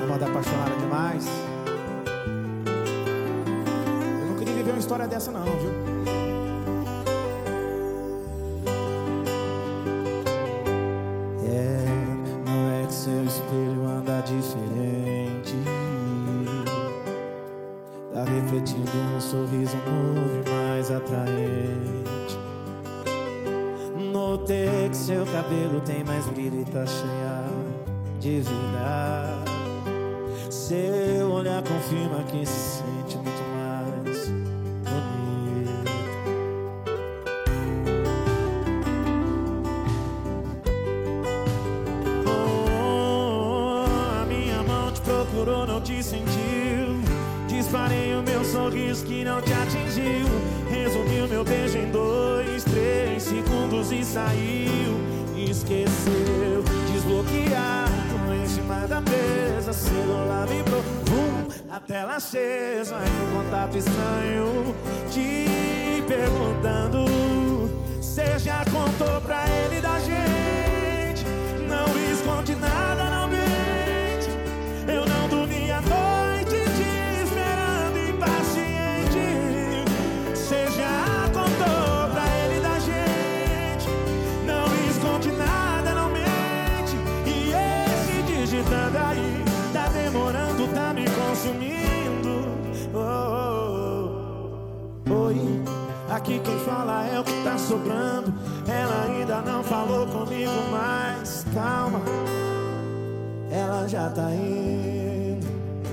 moda apaixonada demais. Eu não queria viver uma história dessa não, viu? Não é que seu espelho anda diferente. Tá refletindo um sorriso novo e mais atraente. Notei que seu cabelo tem mais brilho e tá cheia de vida. Seu olhar confirma que se sente muito mais bonito. A minha mão te procurou, não te sentiu. Disparei o meu sorriso que não te atingiu. Resumi o meu beijo em 2, 3 segundos e saiu. Esqueceu, desbloqueado em cima da mesa. Celular vibrou, a tela acesa. E um contato estranho te perguntando: cê já contou pra ele da gente? Não esconde nada, não mente. Eu não dormi a noite te esperando impaciente. Cê já contou pra ele da gente? Não esconde nada, não mente. E esse digitando aí tá demorando, tá me consumindo. Oi, aqui quem fala é o que tá sobrando. Ela ainda não falou comigo, mas calma, ela já tá indo.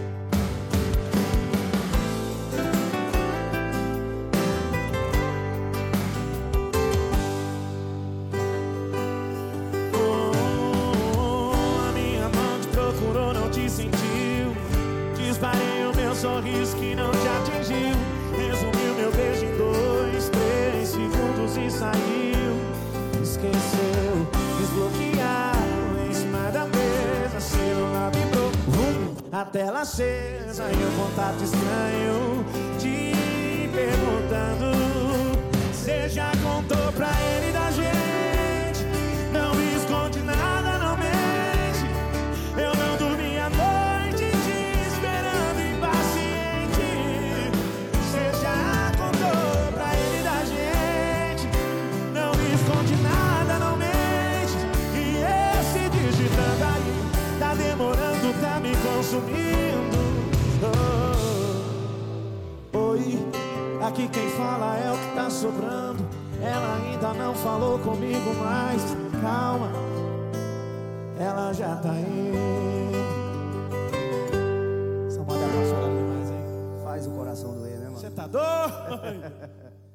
A minha mão te procurou, não te sentiu. Disparei o meu sorriso que não te atingiu. Resumi o meu beijo em 2, 3 segundos e saiu. Esqueceu, desbloqueado em cima da mesa. Celular vibrou, a tela acesa. E um contato estranho te perguntando: cê já contou pra ele da gente? Não esconde nada, não mente. Eu não dormi a noite te esperando impaciente. Cê já contou pra ele da gente? Não esconde nada, não mente. E esse digitando aí tá demorando, tá me consumindo. Oi, aqui quem fala é o que tá sobrando. Ela ainda não falou comigo, mas calma, ela já tá indo. Essa moda apaixonada demais, hein? Faz o coração doer, né, mano? Você tá doido?